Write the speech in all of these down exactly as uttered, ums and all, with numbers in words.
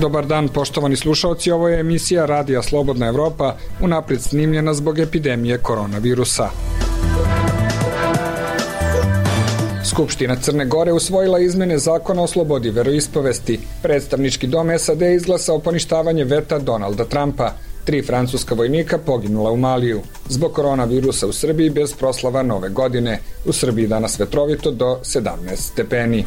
Dobar dan, poštovani slušaoci, ovo je emisija Radija Slobodna Evropa, unaprijed snimljena zbog epidemije koronavirusa. Skupština Crne Gore usvojila izmene zakona o slobodi veroispovesti. Predstavnički dom S A D izglasao poništavanje veta Donalda Trumpa. Tri francuska vojnika poginula u Maliju. Zbog koronavirusa u Srbiji bez proslava nove godine. U Srbiji danas vetrovito do sedamnaest stepeni.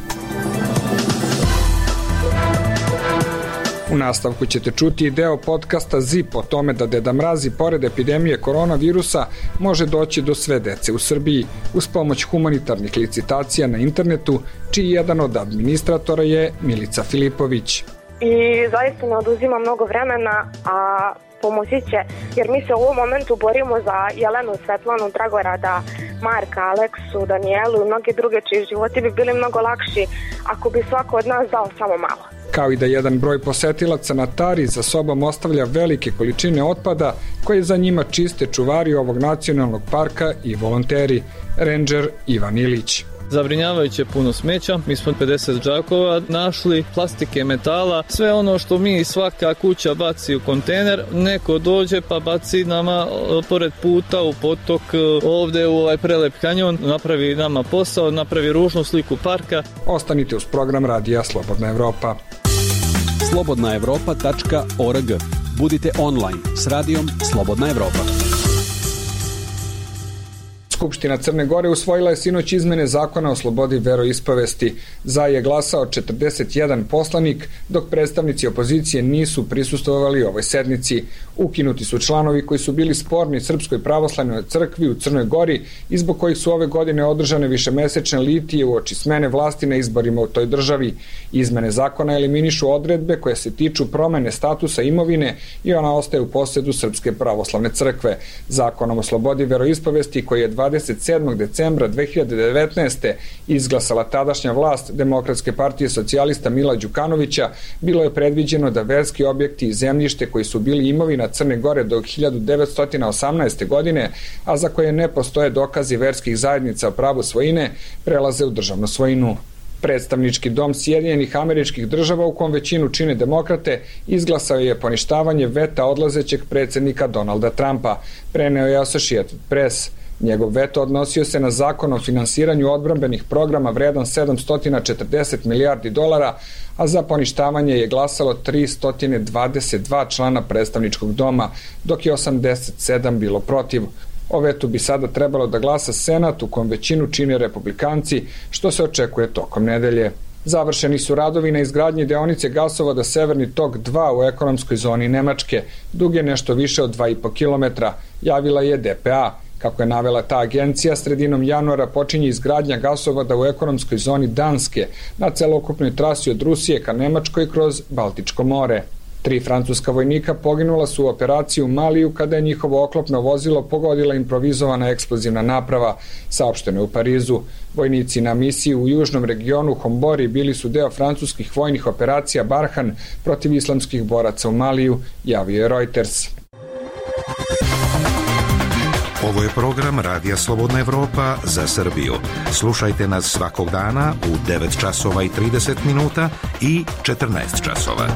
U nastavku ćete čuti i deo podcasta Zip o tome da Deda Mraz i pored epidemije koronavirusa može doći do sve dece u Srbiji uz pomoć humanitarnih licitacija na internetu, čiji jedan od administratora je Milica Filipović. I zaista ne oduzima mnogo vremena, a pomoći će, jer mi se u ovom momentu borimo za Jelenu, Svetlanu, Dragorada, Marka, Aleksu, Danijelu i mnoge druge čiji životi bi bili mnogo lakši ako bi svako od nas dao samo malo. Kao i da jedan broj posetilaca na Tari za sobom ostavlja velike količine otpada koje za njima čiste čuvari ovog nacionalnog parka i volonteri, rendžer Ivan Ilić. Zabrinjavajuće puno smeća, mi smo pedeset džakova našli, plastike, metala, sve ono što mi svaka kuća baci u kontejner, neko dođe pa baci nama pored puta u potok, ovde u ovaj prelep kanjon, napravi nama posao, napravi ružnu sliku parka. Ostanite uz program Radija Slobodna Evropa. slobodna evropa tačka org. Budite online s radijom Slobodna Evropa. Skupština Crne Gore usvojila je sinoć izmene zakona o slobodi veroispovesti. Za je glasao četrdeset jedan poslanik, dok predstavnici opozicije nisu prisustvovali ovoj sednici. Ukinuti su članovi koji su bili sporni Srpskoj pravoslavnoj crkvi u Crnoj Gori i zbog kojih su ove godine održane višemesečne litije uoči smene vlasti na izborima u toj državi. Izmene zakona eliminišu odredbe koje se tiču promene statusa imovine i ona ostaje u posedu Srpske pravoslavne crkve. Zakonom o slobodi veroispovesti koji je dvadeset sedmog decembra dve hiljade devetnaeste. izglasala tadašnja vlast Demokratske partije socijalista Mila Đukanovića, bilo je predviđeno da verski objekti i zemljište koji su bili imovina Crne Gore do hiljadu devetsto osamnaeste. godine, a za koje ne postoje dokazi verskih zajednica o pravu svojine, prelaze u državnu svojinu. Predstavnički dom Sjedinjenih Američkih Država, u kom većinu čine demokrate, izglasao je poništavanje veta odlazećeg predsjednika Donalda Trumpa, preneo je Associated Press. Njegov veto odnosio se na zakon o finansiranju odbrambenih programa vredan sedamsto četrdeset milijardi dolara, a za poništavanje je glasalo tristo dvadeset dva člana predstavničkog doma, dok je osamdeset sedam bilo protiv. O vetu bi sada trebalo da glasa Senat, u kom većinu čine republikanci, što se očekuje tokom nedelje. Završeni su radovi na izgradnji deonice gasovoda Severni tok dva u ekonomskoj zoni Nemačke, duge nešto više od dva i po kilometra, javila je D P A. Kako je navela ta agencija, sredinom januara počinje izgradnja gasovoda u ekonomskoj zoni Danske na celokupnoj trasi od Rusije ka Nemačkoj kroz Baltičko more. Tri francuska vojnika poginula su u operaciji u Maliju kada je njihovo oklopno vozilo pogodila improvizovana eksplozivna naprava, saopšteno je u Parizu. Vojnici na misiji u južnom regionu Hombori bili su deo francuskih vojnih operacija Barhan protiv islamskih boraca u Maliju, javio je Reuters. Ovo je program Radija Slobodna Evropa za Srbiju. Slušajte nas svakog dana u devet časova i trideset minuta i četrnaest časova.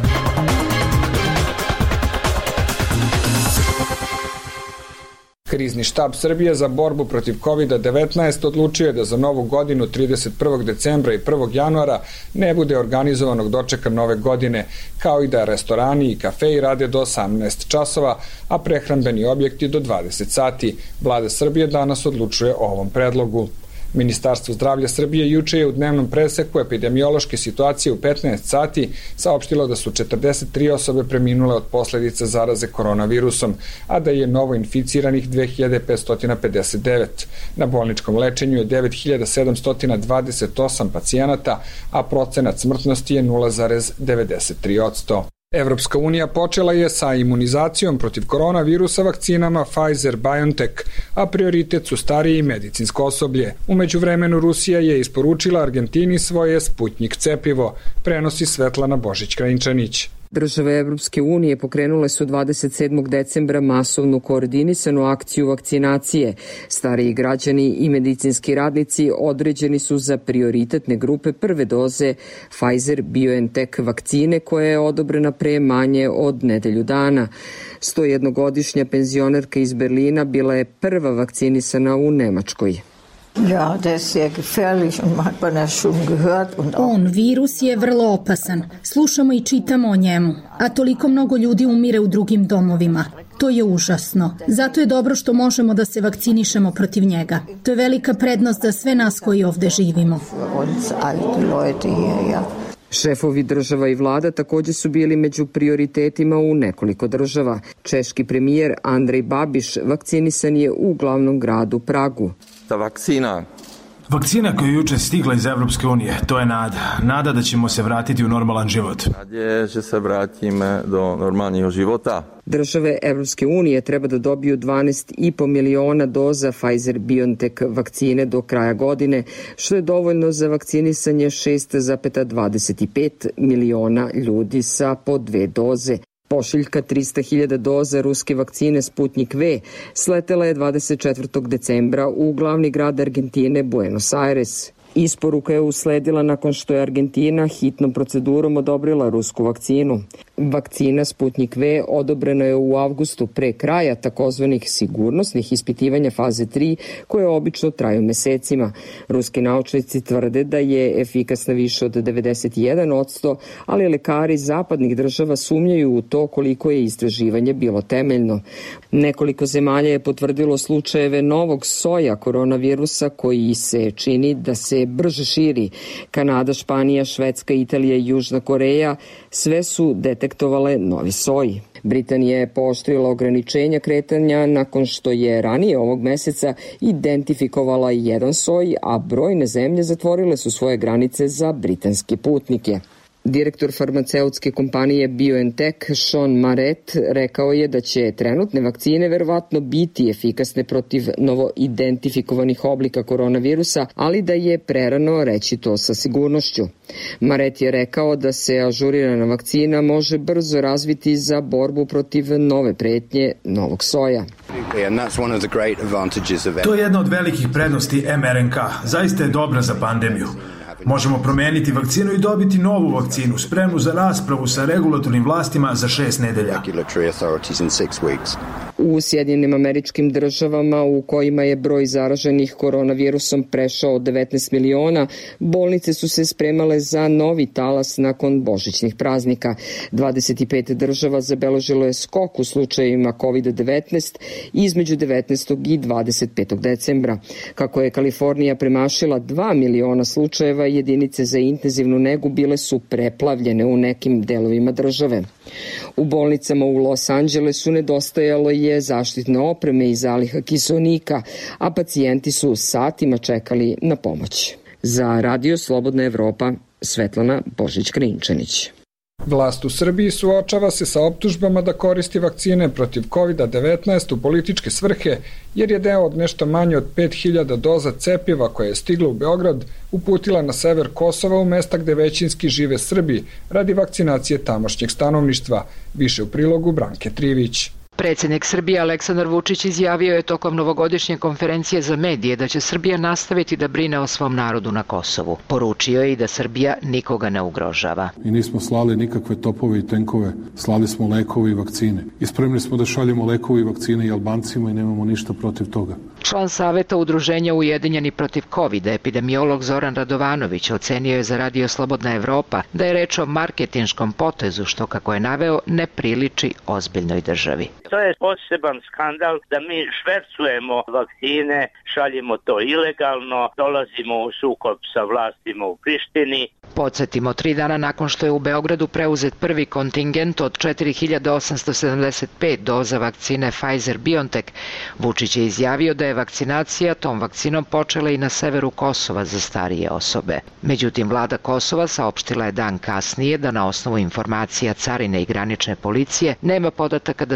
Krizni štab Srbije za borbu protiv kovid devetnaest odlučio je da za novu godinu trideset prvog decembra i prvog januara ne bude organizovanog dočeka nove godine, kao i da restorani i kafeji rade do osamnaest časova, a prehrambeni objekti do dvadeset sati. Vlada Srbije danas odlučuje o ovom predlogu. Ministarstvo zdravlja Srbije juče je u dnevnom preseku epidemiološke situacije u petnaest sati saopštilo da su četrdeset tri osobe preminule od posledica zaraze koronavirusom, a da je novo inficiranih dve hiljade petsto pedeset devet. Na bolničkom lečenju je devet hiljada sedamsto dvadeset osam pacijenata, a procenat smrtnosti je nula zarez devedeset tri posto. Evropska unija počela je sa imunizacijom protiv koronavirusa vakcinama Pfizer-BioNTech, a prioritet su stariji i medicinsko osoblje. U međuvremenu Rusija je isporučila Argentini svoje Sputnjik cepivo, prenosi Svetlana Božić-Krajinčanić. Države Evropske unije pokrenule su dvadeset sedmog decembra masovnu koordinisanu akciju vakcinacije. Stariji građani i medicinski radnici određeni su za prioritetne grupe prve doze Pfizer-BioNTech vakcine koja je odobrena pre manje od nedelju dana. sto jednogodišnja penzionerka iz Berlina bila je prva vakcinisana u Nemačkoj. On, virus, je vrlo opasan. Slušamo i čitamo o njemu, a toliko mnogo ljudi umire u drugim domovima. To je užasno. Zato je dobro što možemo da se vakcinišemo protiv njega. To je velika prednost za sve nas koji ovde živimo. Šefovi država i vlada takođe su bili među prioritetima u nekoliko država. Češki premijer Andrej Babiš vakcinisan je u glavnom gradu Pragu. Ta vakcina Vakcina koja je juče stigla iz Evropske unije, to je nada. Nada da ćemo se vratiti u normalan život. Nadje, že se vratíme do normalnog života. Države Evropske unije treba da dobiju dvanaest i po miliona doza Pfizer-BioNTech vakcine do kraja godine, što je dovoljno za vakcinisanje šest zarez dvadeset pet miliona ljudi sa po dve doze. Pošiljka trista hiljada doza ruske vakcine Sputnik V sletela je dvadeset četvrtog decembra u glavni grad Argentine Buenos Aires. Isporuka je usledila nakon što je Argentina hitnom procedurom odobrila rusku vakcinu. Vakcina Sputnik V odobrena je u avgustu pre kraja takozvanih sigurnosnih ispitivanja faze tri, koje obično traju mesecima. Ruski naučnici tvrde da je efikasna više od devedeset jedan posto, ali lekari zapadnih država sumnjaju u to koliko je istraživanje bilo temeljno. Nekoliko zemalja je potvrdilo slučajeve novog soja koronavirusa koji se čini da se brže širi. Kanada, Španija, Švedska, Italija i Južna Koreja sve su detektovale novi soj. Britanija je pooštrila ograničenja kretanja nakon što je ranije ovog meseca identifikovala jedan soj, a brojne zemlje zatvorile su svoje granice za britanske putnike. Direktor farmaceutske kompanije BioNTech Sean Maret rekao je da će trenutne vakcine verovatno biti efikasne protiv novo identifikovanih oblika koronavirusa, ali da je prerano reći to sa sigurnošću. Maret je rekao da se ažurirana vakcina može brzo razviti za borbu protiv nove pretnje novog soja. To je jedna od velikih prednosti em er en ka. Zaista je dobra za pandemiju. Možemo promeniti vakcinu i dobiti novu vakcinu, spremnu za raspravu sa regulatornim vlastima za šest nedelja. U Sjedinjenim Američkim Državama, u kojima je broj zaraženih koronavirusom prešao devetnaest miliona, bolnice su se spremale za novi talas nakon božićnih praznika. dvadeset pet država zabeležilo je skok u slučajevima kovid devetnaest između devetnaestog i dvadeset petog decembra. Kako je Kalifornija premašila dva miliona slučajeva, jedinice za intenzivnu negu bile su preplavljene u nekim delovima države. U bolnicama u Los Angelesu nedostajalo je zaštitne opreme i zaliha kiseonika, a pacijenti su satima čekali na pomoć. Za Radio Slobodna Evropa, Svetlana Božić-Krinčanić. Vlast u Srbiji suočava se sa optužbama da koristi vakcine protiv kovid devetnaest u političke svrhe, jer je deo od nešto manje od pet hiljada doza cepiva koje je stiglo u Beograd uputila na sever Kosova u mesta gde većinski žive Srbi radi vakcinacije tamošnjeg stanovništva. Više u prilogu Branke Trivić. Predsjednik Srbije Aleksandar Vučić izjavio je tokom novogodišnje konferencije za medije da će Srbija nastaviti da brine o svom narodu na Kosovu. Poručio je i da Srbija nikoga ne ugrožava. I nismo slali nikakve topove i tenkove, slali smo lekove i vakcine. I spremni smo da šaljemo lekove i vakcine i Albancima i nemamo ništa protiv toga. Član Saveta Udruženja Ujedinjeni protiv kovida, epidemiolog Zoran Radovanović, ocenio je za Radio Slobodna Evropa da je reč o marketinškom potezu, što, kako je naveo, ne priliči ozbiljnoj državi. To je poseban skandal da mi švercujemo vakcine, šaljemo to ilegalno, dolazimo u sukob sa vlastima u Prištini. Podsjetimo, tri dana nakon što je u Beogradu preuzet prvi kontingent od četiri hiljade osamsto sedamdeset pet doza vakcine Pfizer-BioNTech, Vučić je izjavio da je vakcinacija tom vakcinom počela i na severu Kosova za starije osobe. Međutim, vlada Kosova saopštila je dan kasnije da na osnovu informacija carine i granične policije nema podataka da su vakcine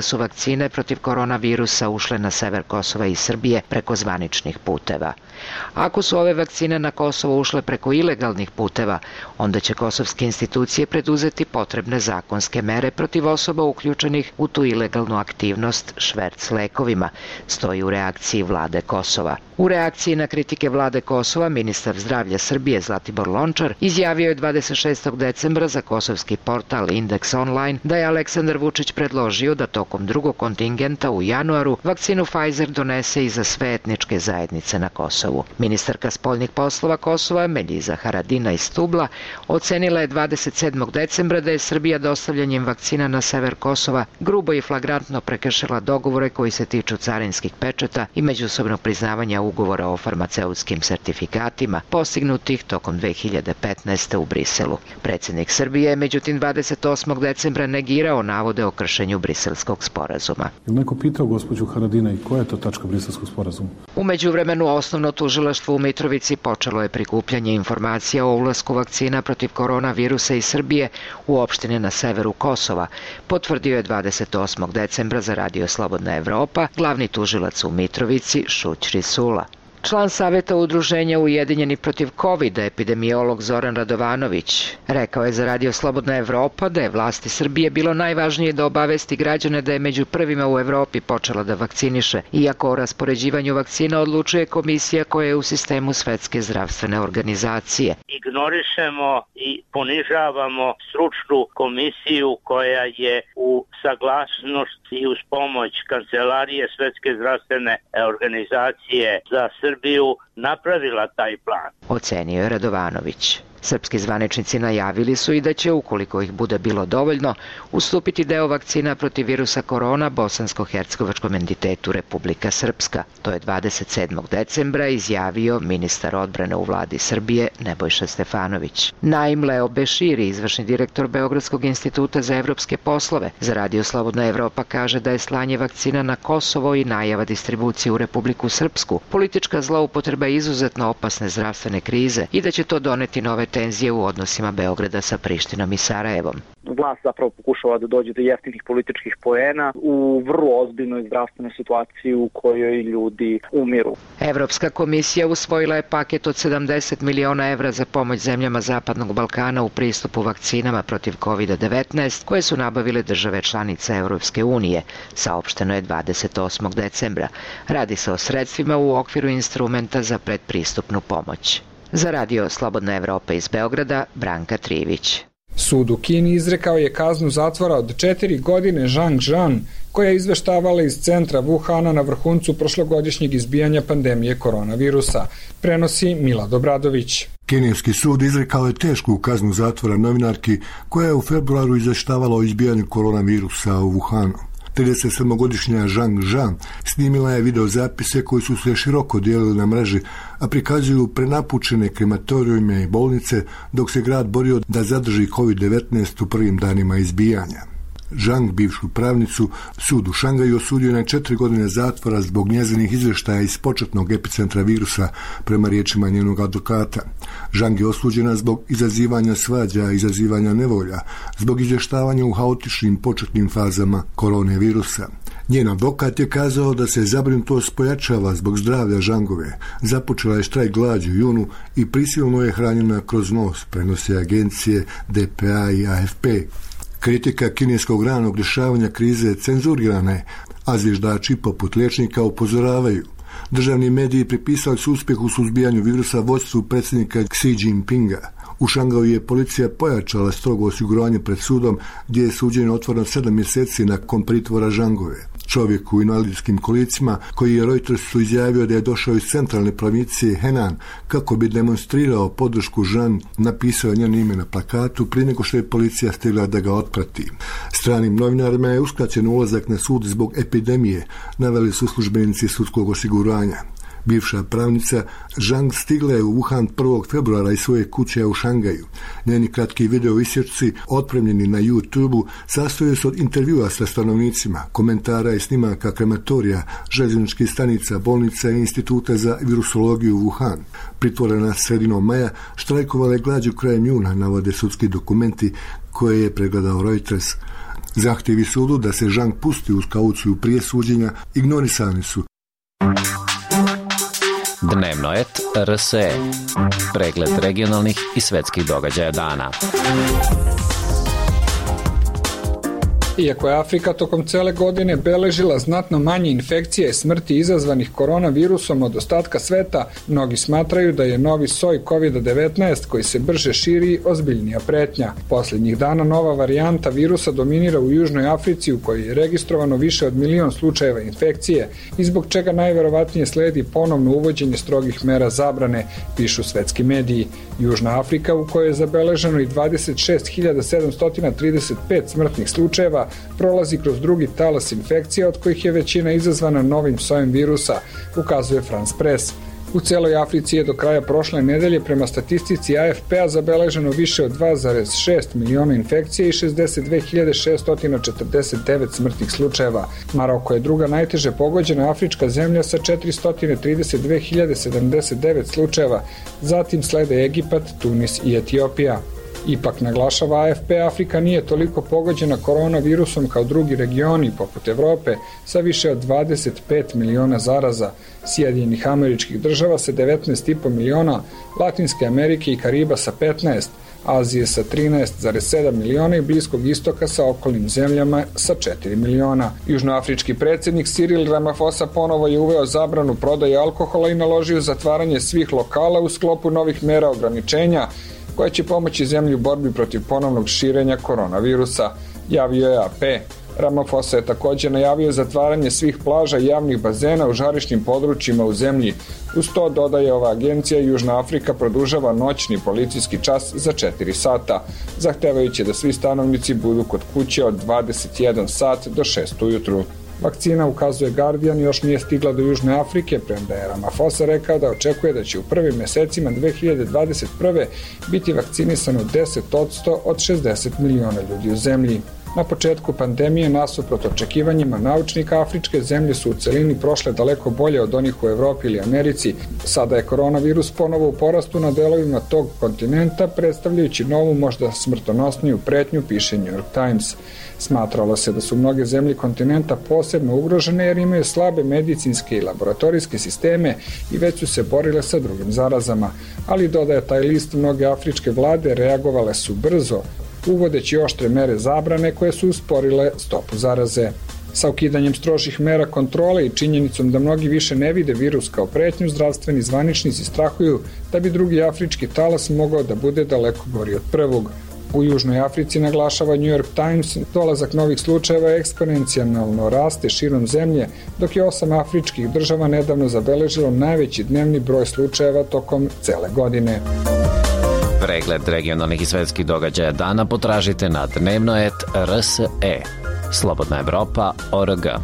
vakcine protiv koronavirusa ušle na sever Kosova i Srbije preko zvaničnih puteva. Ako su ove vakcine na Kosovo ušle preko ilegalnih puteva, onda će kosovske institucije preduzeti potrebne zakonske mere protiv osoba uključenih u tu ilegalnu aktivnost šverc lekovima, stoji u reakciji vlade Kosova. U reakciji na kritike vlade Kosova, ministar zdravlja Srbije Zlatibor Lončar izjavio je dvadeset šestog decembra za kosovski portal Indeks Online da je Aleksandar Vučić predložio da tokom drugog kontingenta u januaru vakcinu Pfizer donese i za sve etničke zajednice na Kosovu. Ministarka spoljnih poslova Kosova Meljiza Haradina iz Stubla ocenila je dvadeset sedmog decembra da je Srbija dostavljanjem vakcina na sever Kosova grubo i flagrantno prekršila dogovore koji se tiču carinskih pečata i međusobnog priznavanja ugovora o farmaceutskim sertifikatima postignutih tokom dve hiljade petnaeste. u Briselu. Predsjednik Srbije je međutim dvadeset osmog decembra negirao navode o kršenju briselskog sporazuma. Je li neko pitao gospođu Haradina i koja je to tačka briselskog sporazuma? U međuvremenu osnovno tužilaštvo u Mitrovici počelo je prikupljanje informacija o ulasku vakcina protiv koronavirusa iz Srbije u opštine na severu Kosova, potvrdio je dvadeset osmog decembra za Radio Slobodna Evropa glavni tužilac u Mitrovici Šućri Sula. Član Saveta udruženja Ujedinjeni protiv kovida, epidemiolog Zoran Radovanović, rekao je za Radio Slobodna Evropa da je vlasti Srbije bilo najvažnije da obavesti građane da je među prvima u Evropi počela da vakciniše, iako o raspoređivanju vakcina odlučuje komisija koja je u sistemu Svetske zdravstvene organizacije. Ignorišemo i ponižavamo stručnu komisiju koja je u saglasnost i uz pomoć Kancelarije Svetske zdravstvene organizacije za Srbiju napravila taj plan. Ocenio je Radovanović. Srpski zvaničnici najavili su i da će, ukoliko ih bude bilo dovoljno, ustupiti deo vakcina protiv virusa korona bosansko-hercegovačkom entitetu Republika Srpska. To je dvadeset sedmog decembra izjavio ministar odbrane u vladi Srbije Nebojša Stefanović. Naim Leo Beširi, izvršni direktor Beogradskog instituta za evropske poslove, za Radio Slobodna Evropa kaže da je slanje vakcina na Kosovo i najava distribucije u Republiku Srpsku politička zloupotreba izuzetno opasne zdravstvene krize i da će to doneti nove tenzije u odnosima Beograda sa Prištinom i Sarajevom. Vlast zapravo pokušava da dođe do jeftinih političkih poena u vrlo ozbiljnoj zdravstvenoj situaciji u kojoj ljudi umiru. Evropska komisija usvojila je paket od sedamdeset miliona evra za pomoć zemljama Zapadnog Balkana u pristupu vakcinama protiv kovida devetnaest koje su nabavile države članice Evropske unije, saopšteno je dvadeset osmog decembra. Radi se o sredstvima u okviru instrumenta za predpristupnu pomoć. Za Radio Slobodna Evropa iz Beograda, Branka Trivić. Sud u Kini izrekao je kaznu zatvora od četiri godine Zhang Zhan, koja je izveštavala iz centra Wuhana na vrhuncu prošlogodišnjeg izbijanja pandemije koronavirusa, prenosi Milad Obradović. Kineski sud izrekao je tešku kaznu zatvora novinarki koja je u februaru izveštavala o izbijanju koronavirusa u Wuhanu. tridesetsedmogodišnja Zhang Zhan snimila je videozapise koji su se široko dijelili na mreži, a prikazuju prenapučene krematorijume i bolnice dok se grad borio da zadrži kovid devetnaest u prvim danima izbijanja. Zhang, bivšu pravnicu, sud u Šangaju osudio na četiri godine zatvora zbog njezinih izvještaja iz početnog epicentra virusa, prema riječima njenog advokata. Zhang je osuđena zbog izazivanja svađa, izazivanja nevolja, zbog izvještavanja u haotičnim početnim fazama korone virusa. Njen advokat je kazao da se zabrinutost pojačava zbog zdravlja Zhangove. Započela je štrajk glađu u junu i prisilno je hranjena kroz nos, prenose agencije D P A i A F P. Kritika kineskog ranog rješavanja krize cenzurirana je, a zviždači poput liječnika upozoravaju. Državni mediji pripisali su uspjeh u suzbijanju virusa vodstvu predsjednika Xi Jinpinga. U Šangaju je policija pojačala strogo osiguranje pred sudom, gdje je suđenje otvoreno sedam mjeseci nakon pritvora Zhangove. Čovjek u invalidskim kolicima, koji je Reutersu izjavio da je došao iz centralne provincije Henan kako bi demonstrirao podršku Zhan, napisao je njeno ime na plakatu prije nego što je policija stigla da ga otprati. Stranim novinarima je uskraćen ulazak na sud zbog epidemije, naveli su službenici sudskog osiguranja. Bivša pravnica Zhang stigla je u Wuhan prvog februara iz svoje kuće u Šangaju. Njeni kratki video isječci, otpremljeni na YouTube-u, sastoje se od intervjua sa stanovnicima, komentara i snimaka krematorija, željezničkih stanica, bolnica i instituta za virusologiju u Wuhan. Pritvorena sredinom maja, štrajkovala je glađu krajem juna, navode sudski dokumenti koje je pregledao Reuters. Zahtjevi sudu da se Zhang pusti uz kauciju prije suđenja ignorisani su. Dnevno et R S E. Pregled regionalnih i svetskih događaja dana. Iako je Afrika tokom cele godine beležila znatno manje infekcije i smrti izazvanih koronavirusom od ostatka sveta, mnogi smatraju da je novi soj kovid devetnaest koji se brže širi ozbiljnija pretnja. Poslednjih dana nova varijanta virusa dominira u Južnoj Africi u kojoj je registrovano više od milion slučajeva infekcije i zbog čega najverovatnije sledi ponovno uvođenje strogih mera zabrane, pišu svetski mediji. Južna Afrika u kojoj je zabeleženo i dvadeset šest hiljada sedamsto trideset pet smrtnih slučajeva prolazi kroz drugi talas infekcija od kojih je većina izazvana novim sojem virusa, ukazuje France Press. U celoj Africi je do kraja prošle nedelje prema statistici A F P-a zabeleženo više od dva zarez šest miliona infekcija i šezdeset dve hiljade šeststo četrdeset devet smrtnih slučajeva. Maroko je druga najteže pogođena afrička zemlja sa četiristo trideset dve hiljade sedamdeset devet slučajeva, zatim slede Egipat, Tunis i Etiopija. Ipak, naglašava A F P, Afrika nije toliko pogođena koronavirusom kao drugi regioni, poput Evrope, sa više od dvadeset pet miliona zaraza, Sjedinjenih Američkih Država sa devetnaest i po miliona, Latinske Amerike i Kariba sa petnaest, Azije sa trinaest zarez sedam miliona i Bliskog istoka sa okolnim zemljama sa četiri miliona. Južnoafrički predsjednik Cyril Ramaphosa ponovo je uveo zabranu prodaje alkohola i naložio zatvaranje svih lokala u sklopu novih mera ograničenja, koja će pomoći zemlji u borbi protiv ponovnog širenja koronavirusa, javio je A P. Ramaphosa je također najavio zatvaranje svih plaža i javnih bazena u žarišnim područjima u zemlji. Uz to, dodaje ova agencija, Južna Afrika produžava noćni policijski čas za četiri sata, zahtevajući da svi stanovnici budu kod kuće od dvadeset jedan sat do šest ujutru. Vakcina, ukazuje Guardian, još nije stigla do Južne Afrike, premda je Ramaphosa rekao da očekuje da će u prvim mesecima dve hiljade dvadeset prve biti vakcinisano deset posto od šezdeset miliona ljudi u zemlji. Na početku pandemije, nasuprot očekivanjima naučnika, afričke zemlje su u celini prošle daleko bolje od onih u Evropi ili Americi. Sada je koronavirus ponovo u porastu na delovima tog kontinenta, predstavljajući novu, možda smrtonosniju pretnju, piše New York Times. Smatralo se da su mnoge zemlje kontinenta posebno ugrožene jer imaju slabe medicinske i laboratorijske sisteme i već su se borile sa drugim zarazama. Ali, dodaje taj list, mnoge afričke vlade reagovale su brzo, uvodeći oštre mere zabrane koje su usporile stopu zaraze. Sa ukidanjem strožih mera kontrole i činjenicom da mnogi više ne vide virus kao pretnju, zdravstveni zvaničnici strahuju da bi drugi afrički talas mogao da bude daleko gori od prvog. U Južnoj Africi, naglašava New York Times, dolazak novih slučajeva eksponencijalno raste širom zemlje, dok je osam afričkih država nedavno zabeležilo najveći dnevni broj slučajeva tokom cele godine. Pregled regionalnih i svetskih događaja dana potražite na dnevno et R S E. Slobodna Evropa O R G.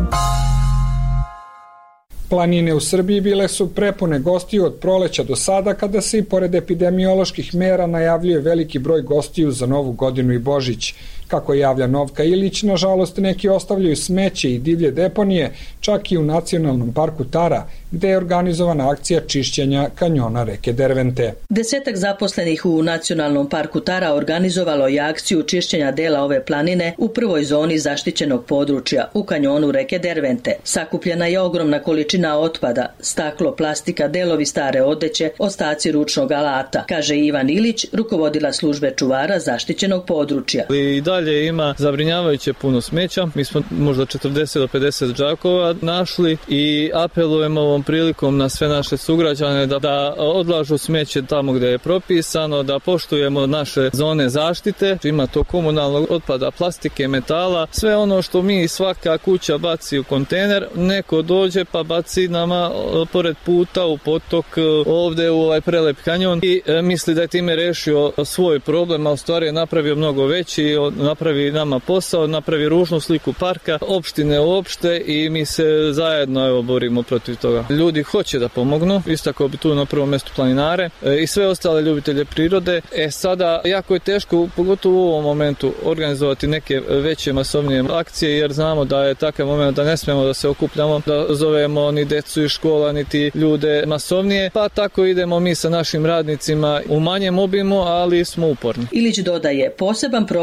Planine u Srbiji bile su prepune gostiju od proleća do sada, kada se i pored epidemioloških mera najavljuje veliki broj gostiju za Novu godinu i Božić. Kako javlja Novka Ilić, nažalost neki ostavljaju smeće i divlje deponije, čak i u Nacionalnom parku Tara, gde je organizovana akcija čišćenja kanjona reke Dervente. Desetak zaposlenih u Nacionalnom parku Tara organizovalo je akciju čišćenja dela ove planine u prvoj zoni zaštićenog područja u kanjonu reke Dervente. Sakupljena je ogromna količina otpada, staklo, plastika, delovi stare odeće, ostaci ručnog alata, kaže Ivan Ilić, rukovodila službe čuvara zaštićenog područja. I dalje ima zabrinjavajuće puno smeća. Mi smo možda četrdeset do pedeset džakova našli i apelujemo ovom prilikom na sve naše sugrađane da, da odlažu smeće tamo gde je propisano, da poštujemo naše zone zaštite. Ima to komunalnog otpada, plastike, metala, sve ono što mi svaka kuća baci u kontejner, neko dođe pa baci nama pored puta u potok, ovde u ovaj prelep kanjon i e, misli da je time rešio svoj problem, a u stvari je napravio mnogo veći, napravi nama posao, napravi ružnu sliku parka, opštine uopšte i mi se zajedno evo borimo protiv toga. Ljudi hoće da pomognu, istako bi tu na prvom mestu planinare e, i sve ostale ljubitelje prirode. E sada, jako je teško, pogotovo u ovom momentu, organizovati neke veće masovnije akcije, jer znamo da je takav moment da ne smemo da se okupljamo, da zovemo ni decu iz škola, niti ljude masovnije, pa tako idemo mi sa našim radnicima u manjem obimu, ali smo uporni. Ilić dodaje, poseban problem je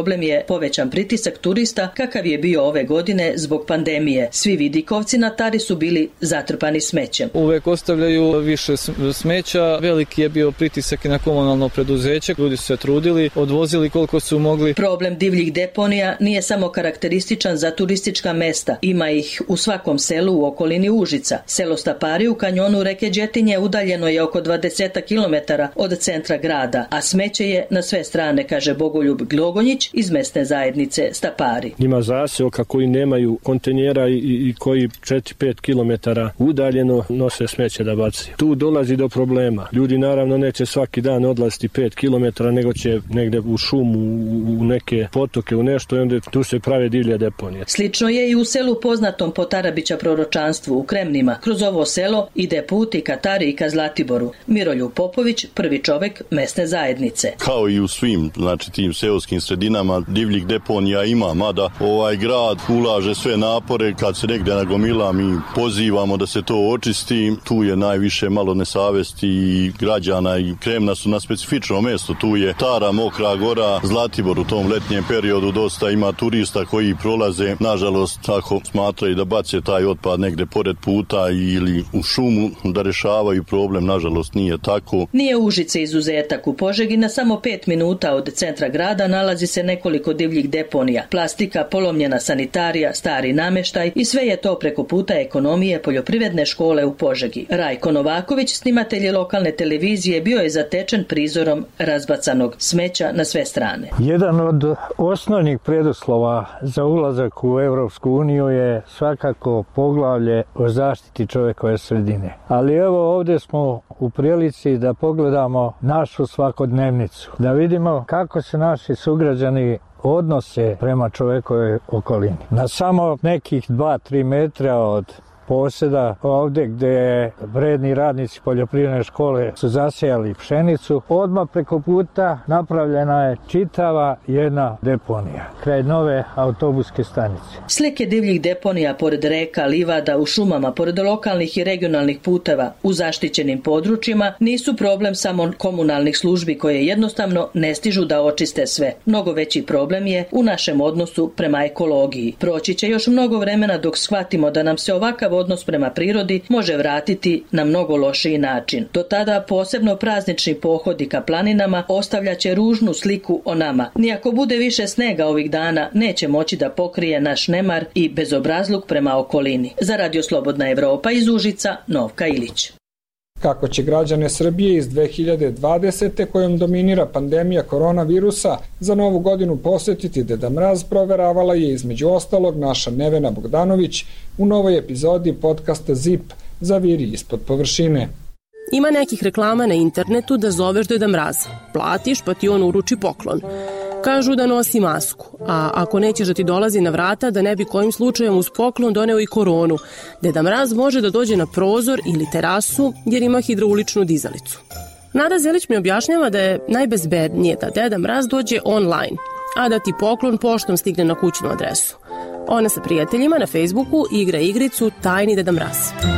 povećan pritisak turista kakav je bio ove godine zbog pandemije. Svi vidikovci na Tari su bili zatrpani smećem. Uvek ostavljaju više smeća, veliki je bio pritisak i na komunalno preduzeće, ljudi su se trudili, odvozili koliko su mogli. Problem divljih deponija nije samo karakterističan za turistička mesta, ima ih u svakom selu u okolini Užica. Selo Stapari u kanjonu reke Đetinje udaljeno je oko dvadeset kilometara od centra grada, a smeće je na sve strane, kaže Bogoljub Glogonjić iz mesne zajednice Stapari. Ima zaseoka koji nemaju kontenjera i, i koji četiri do pet kilometara udaljeno nose smeće da baci. Tu dolazi do problema. Ljudi naravno neće svaki dan odlaziti pet kilometara, nego će negde u šumu, u neke potoke, u nešto i onda tu se prave divlje deponije. Slično je i u selu poznatom po Tarabića proročanstvu u Kremnima. Kroz ovo selo ide put i ka Tari i ka Zlatiboru. Miroljub Popović, prvi čovek mesne zajednice. Kao i u svim, znači tim seoskim sredinama divljih deponija ima, mada ovaj grad ulaže sve napore kad se negde nagomila, mi pozivamo da se to očisti. Tu je najviše malo nesavesti i građana i Kremna su na specifičnom mjestu. Tu je Tara, Mokra Gora, Zlatibor u tom letnjem periodu dosta ima turista koji prolaze, nažalost, ako smatraju da bace taj otpad negde pored puta ili u šumu da rešavaju problem, nažalost nije tako. Nije Užice izuzetak. U Požegi na samo pet minuta od centra grada nalazi se nekoliko divljih deponija. Plastika, polomljena sanitarija, stari nameštaj i sve je to preko puta ekonomije poljoprivredne škole u Požegi. Rajko Novaković, snimatelj lokalne televizije, bio je zatečen prizorom razbacanog smeća na sve strane. Jedan od osnovnih preduslova za ulazak u Evropsku uniju je svakako poglavlje o zaštiti čovekove sredine. Ali evo ovdje smo u prilici da pogledamo našu svakodnevnicu, da vidimo kako se naši sugrađani odnose prema čovekove okolini. Na samo nekih dva do tri metra od posjeda, ovdje gdje vredni radnici poljoprivredne škole su zasejali pšenicu, odmah preko puta napravljena je čitava jedna deponija kraj nove autobuske stanice. Slike divljih deponija pored reka, livada, u šumama, pored lokalnih i regionalnih puteva, u zaštićenim područjima nisu problem samo komunalnih službi koje jednostavno ne stižu da očiste sve. Mnogo veći problem je u našem odnosu prema ekologiji. Proći će još mnogo vremena dok shvatimo da nam se ovakav odnos prema prirodi može vratiti na mnogo lošiji način. Do tada posebno praznični pohodi ka planinama ostavljaće ružnu sliku o nama. Nijako bude više snega ovih dana, neće moći da pokrije naš nemar i bezobrazluk prema okolini. Za Radio Slobodna Evropa iz Užica, Novka Ilić. Kako će građane Srbije iz dve hiljade dvadesete. kojom dominira pandemija koronavirusa za novu godinu posjetiti Deda Mraz, proveravala je između ostalog naša Nevena Bogdanović u novoj epizodi podcasta Zip Zaviri ispod površine. Ima nekih reklama na internetu da zoveš Deda Mraz. Platiš pa ti on uruči poklon. Kažu da nosi masku, a ako nećeš da ti dolazi na vrata da ne bi kojim slučajem uz poklon doneo i koronu, Deda Mraz može da dođe na prozor ili terasu jer ima hidrauličnu dizalicu. Nada Zelić mi objašnjava da je najbezbednije da Deda Mraz dođe online, a da ti poklon poštom stigne na kućnu adresu. Ona sa prijateljima na Facebooku igra igricu Tajni Deda Mraz.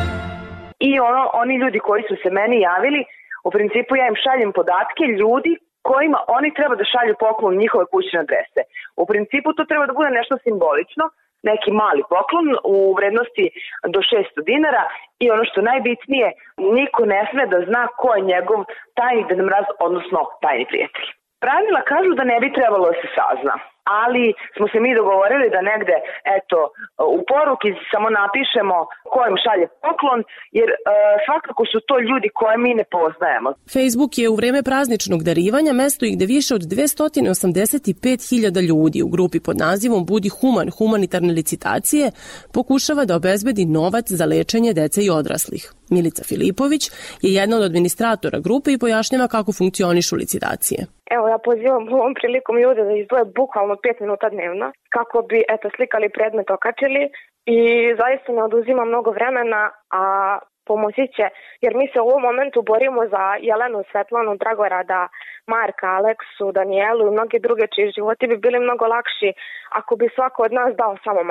I ono, oni ljudi koji su se meni javili, u principu ja im šaljem podatke ljudi kojima oni treba da šalju poklon njihove kućne adrese. U principu to treba da bude nešto simbolično, neki mali poklon u vrednosti do šesto dinara i ono što najbitnije, niko ne sme da zna ko je njegov tajni Deda Mraz, odnosno tajni prijatelj. Pravila kažu da ne bi trebalo da se sazna, ali smo se mi dogovorili da negde, eto, u poruki samo napišemo ko im šalje poklon, jer e, svakako su to ljudi koje mi ne poznajemo. Facebook je u vreme prazničnog darivanja mesto i gde više od dvesta osamdeset pet hiljada ljudi u grupi pod nazivom Budi human humanitarne licitacije pokušava da obezbedi novac za lečenje dece i odraslih. Milica Filipović je jedna od administratora grupe i pojašnjava kako funkcionišu licitacije. Evo, ja pozivam ovom prilikom ljude da izdvoje bukvalno pet minuta dnevno kako bi, eto, slikali predmet, okačili i zaista ne oduzima mnogo vremena, a pomoći će, jer mi se u ovom momentu borimo za Jelenu, Svetlanu, Dragorada, Marka, Aleksu, Danijelu i mnoge druge čiji životi bi bili mnogo lakši ako bi svako od nas dao samo malo.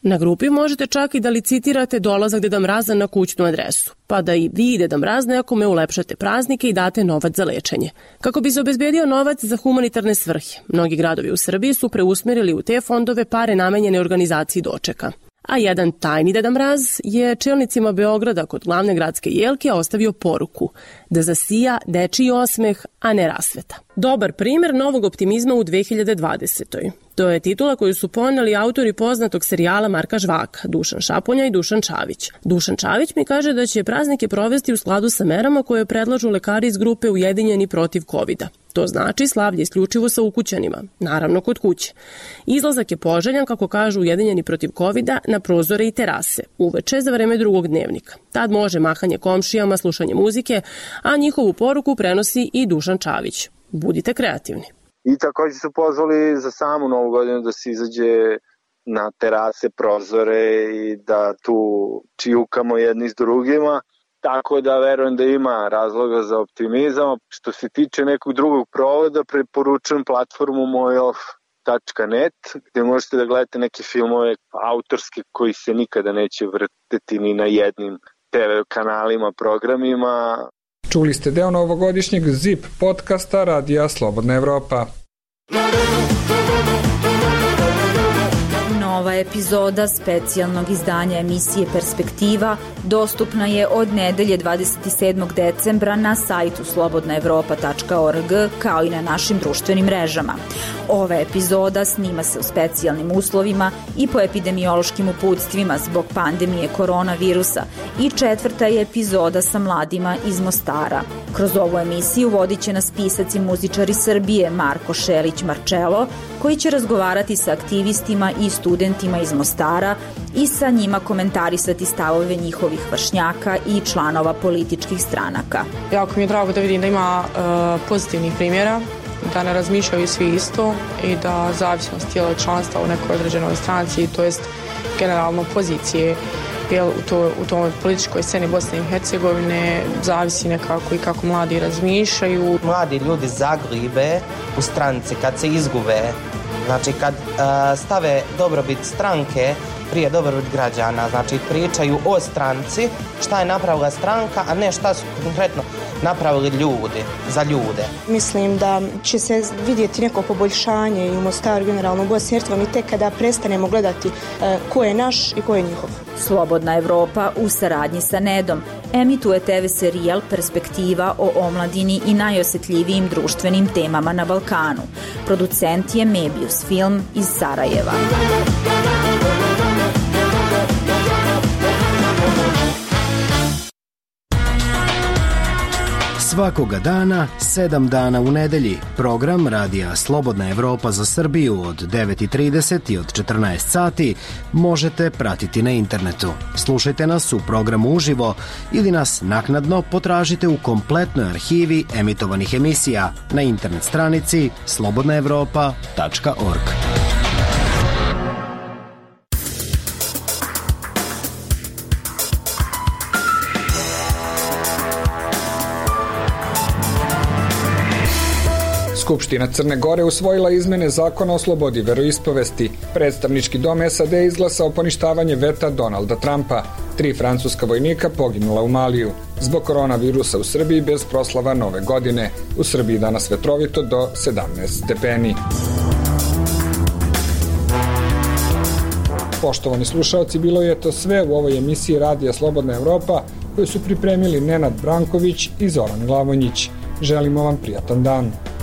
Na grupi možete čak i da licitirate dolazak Deda Mraza na kućnu adresu, pa da i vi Deda Mraz nekome ulepšate praznike i date novac za lečenje. Kako bi se obezbedio novac za humanitarne svrhe, mnogi gradovi u Srbiji su preusmerili u te fondove pare namenjene organizaciji dočeka. A jedan tajni Deda Mraz je čelnicima Beograda kod glavne gradske jelke ostavio poruku da zasija dečiji osmeh, a ne rasveta. Dobar primer novog optimizma u dve hiljade dvadesetoj. To je titula koju su poneli autori poznatog serijala Marka Žvaka, Dušan Šaponja i Dušan Čavić. Dušan Čavić mi kaže da će praznike provesti u skladu sa merama koje predlažu lekari iz grupe Ujedinjeni protiv kovida. To znači slavlje isključivo sa ukućanima, naravno kod kuće. Izlazak je poželjan, kako kažu Ujedinjeni protiv kovida, na prozore i terase, uveče za vreme drugog dnevnika. Tad može mahanje komšijama, slušanje muzike, a njihovu poruku prenosi i Dušan Čavić. Budite kreativni. I također su pozvali za samu novu godinu da se izađe na terase, prozore i da tu čijukamo jedni s drugima. Tako da verujem da ima razloga za optimizam. Što se tiče nekog drugog provoda, preporučujem platformu mojof tačka net gdje možete da gledate neke filmove autorske koji se nikada neće vrteti ni na jednim te ve kanalima, programima. Čuli ste deo novogodišnjeg Zip podcasta Radija Slobodna Evropa. Nova epizoda specijalnog izdanja emisije Perspektiva dostupna je od nedelje dvadeset sedmog decembra na sajtu slobodna evropa tačka org kao i na našim društvenim mrežama. Ova epizoda snima se u specijalnim uslovima i po epidemiološkim uputstvima zbog pandemije koronavirusa i četvrta je epizoda sa mladima iz Mostara. Kroz ovu emisiju vodit će nas pisac i muzičari Srbije Marko Šelić Marčelo, koji će razgovarati sa aktivistima i studentima iz Mostara i sa njima komentarisati stavove njihovih vršnjaka i članova političkih stranaka. Jako mi je drago da vidim da ima uh, pozitivnih primjera, da ne razmišljaju svi isto i da zavisnost tijela članstva u nekoj određenoj stranci, to jest generalno pozicije jel, u, to, u toj političkoj sceni Bosne i Hercegovine zavisi nekako i kako mladi razmišljaju. Mladi ljudi zagribe u stranci kad se izgube, znači kad uh, stave dobrobit stranke prije dobrobit građana, znači pričaju o stranci, šta je napravila stranka, a ne šta su konkretno napravili ljudi, za ljude. Mislim da će se vidjeti neko poboljšanje i u Mostaru, generalno u Bosni i Hercegovini, tek kada prestanemo gledati uh, ko je naš i ko je njihov. Slobodna Evropa u saradnji sa Nedom emituje te ve serijal Perspektiva o omladini i najosjetljivijim društvenim temama na Balkanu. Producent je Mebius Film iz Sarajeva. Svakoga dana, sedam dana u nedelji, program Radija Slobodna Evropa za Srbiju od devet i trideset i od četrnaest sati možete pratiti na internetu. Slušajte nas u programu uživo ili nas naknadno potražite u kompletnoj arhivi emitovanih emisija na internet stranici slobodna evropa tačka org. Skupština Crne Gore usvojila izmene zakona o slobodi veroispovesti. Predstavnički dom es a de izglasao poništavanje veta Donalda Trumpa. Tri francuska vojnika poginula u Maliju. Zbog koronavirusa u Srbiji bez proslava nove godine. U Srbiji danas vetrovito do sedamnaest stepeni. Poštovani slušalci, bilo je to sve u ovoj emisiji Radija Slobodna Evropa koju su pripremili Nenad Branković i Zoran Glavonjić. Želimo vam prijatan dan.